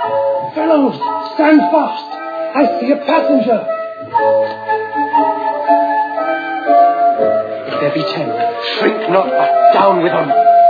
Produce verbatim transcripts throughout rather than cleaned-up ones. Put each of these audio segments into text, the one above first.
Fellows, stand fast. I see a passenger. If there be ten, shrink not, but down with them.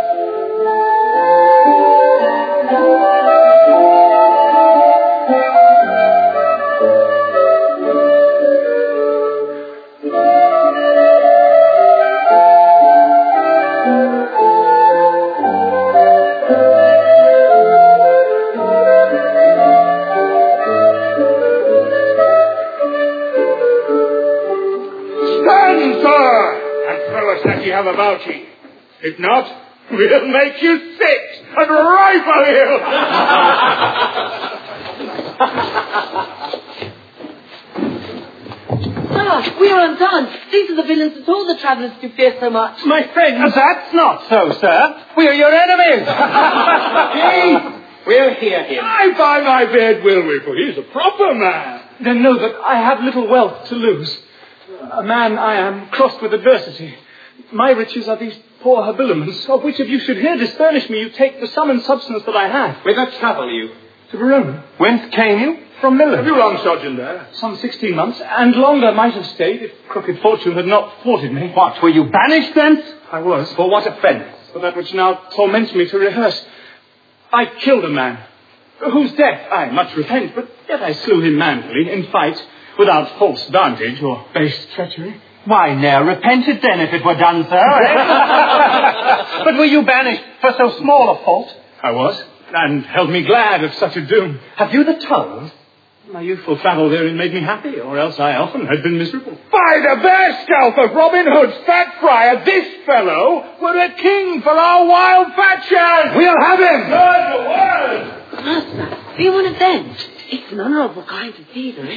About you. If not, we'll make you sit and rifle you. Ah, we are undone. These are the villains that told the travellers to fear so much. My friends, that's not so, sir. We are your enemies. We'll hear him. I by my beard will we, for he's a proper man. Then know that I have little wealth to lose. A man I am crossed with adversity. My riches are these poor habiliments, of which if you should here disfurnish me, you take the sum and substance that I have. Whither travel you? To Verona. Whence came you? From Milan. Have you long sojourned there? Some sixteen months, and longer might have stayed if crooked fortune had not thwarted me. What, were you banished thence? I was. For what offence? For that which now torments me to rehearse. I killed a man, whose death I much repent, but yet I slew him manfully, in fight, without false vantage or base treachery. Why, ne'er repented then if it were done, sir. Eh? But were you banished for so small a fault? I was, and held me glad of such a doom. Have you the tongue? My youthful travel therein made me happy, or else I often had been miserable. By the bear scalp of Robin Hood's fat friar, this fellow were a king for our wild factions. We'll have him. Good word. Master, be one of them. It's an honourable kind to see them.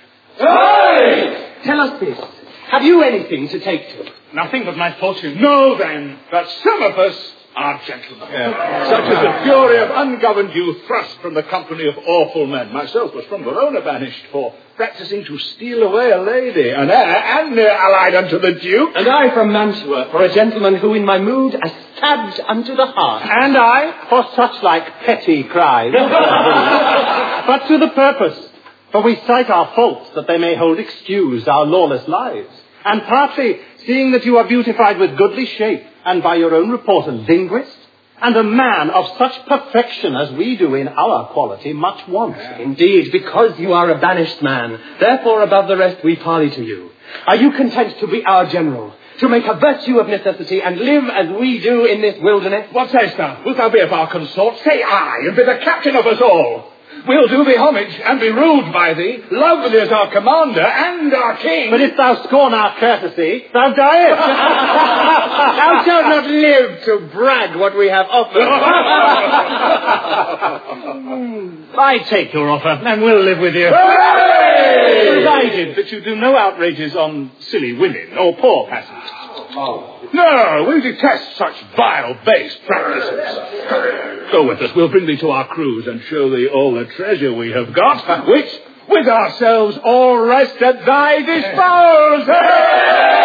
Hey! Tell us this. Have you anything to take to? Nothing but my fortune. Know then that some of us are gentlemen. Yeah. Such as the fury of ungoverned youth thrust from the company of awful men. Myself was from Verona banished for practising to steal away a lady, and heir and near allied unto the Duke. And I from Mantua for a gentleman who in my mood is stabbed unto the heart. And I for such like petty cries. But to the purpose. For we cite our faults that they may hold excused our lawless lives. And partly, seeing that you are beautified with goodly shape, and by your own report a linguist, and a man of such perfection as we do in our quality much want. Indeed, because you are a banished man, therefore above the rest we parley to you. Are you content to be our general, to make a virtue of necessity, and live as we do in this wilderness? What sayest thou? Wilt thou be of our consort? Say aye, and be the captain of us all. We'll do thee homage, and be ruled by thee, loved as our commander and our king. But if thou scorn our courtesy, thou diest. Thou shalt not live to brag what we have offered. I take your offer, and will live with you. Hooray! Provided that you do no outrages on silly women or poor passengers. Oh. No, we detest such vile, base practices. Go with us. We'll bring thee to our cruise and show thee all the treasure we have got, which, with ourselves, all rest at thy disposal.